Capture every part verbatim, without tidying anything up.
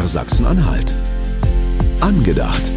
R Sachsen-Anhalt. Angedacht.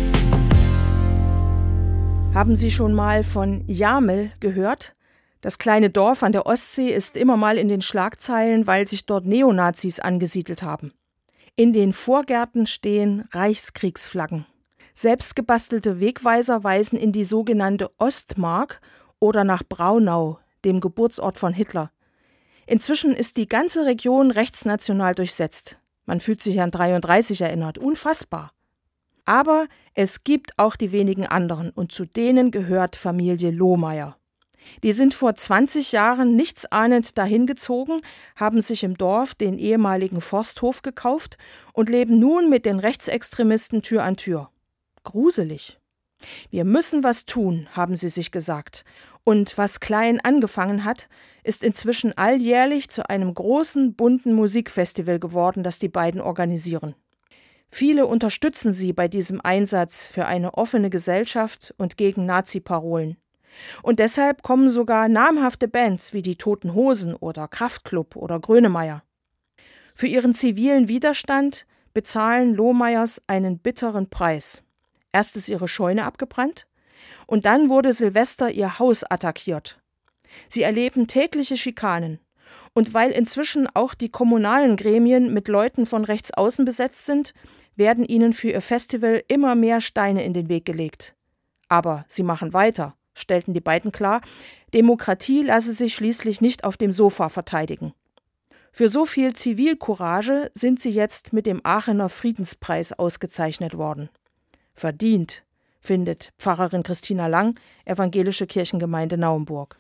Haben Sie schon mal von Jamel gehört? Das kleine Dorf an der Ostsee ist immer mal in den Schlagzeilen, weil sich dort Neonazis angesiedelt haben. In den Vorgärten stehen Reichskriegsflaggen. Selbstgebastelte Wegweiser weisen in die sogenannte Ostmark oder nach Braunau, dem Geburtsort von Hitler. Inzwischen ist die ganze Region rechtsnational durchsetzt. Man fühlt sich an dreiunddreißig erinnert. Unfassbar. Aber es gibt auch die wenigen anderen und zu denen gehört Familie Lohmeier. Die sind vor zwanzig Jahren nichtsahnend dahingezogen, haben sich im Dorf den ehemaligen Forsthof gekauft und leben nun mit den Rechtsextremisten Tür an Tür. Gruselig. Wir müssen was tun, haben sie sich gesagt. Und was klein angefangen hat, ist inzwischen alljährlich zu einem großen, bunten Musikfestival geworden, das die beiden organisieren. Viele unterstützen sie bei diesem Einsatz für eine offene Gesellschaft und gegen Nazi-Parolen. Und deshalb kommen sogar namhafte Bands wie die Toten Hosen oder Kraftklub oder Grönemeyer. Für ihren zivilen Widerstand bezahlen Lohmeiers einen bitteren Preis. Erst ist ihre Scheune abgebrannt und dann wurde Silvester ihr Haus attackiert. Sie erleben tägliche Schikanen. Und weil inzwischen auch die kommunalen Gremien mit Leuten von rechts außen besetzt sind, werden ihnen für ihr Festival immer mehr Steine in den Weg gelegt. Aber sie machen weiter, stellten die beiden klar. Demokratie lasse sich schließlich nicht auf dem Sofa verteidigen. Für so viel Zivilcourage sind sie jetzt mit dem Aachener Friedenspreis ausgezeichnet worden. Verdient, findet Pfarrerin Christina Lang, Evangelische Kirchengemeinde Naumburg.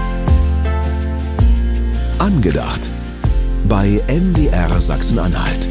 Angedacht. Bei M D R Sachsen-Anhalt.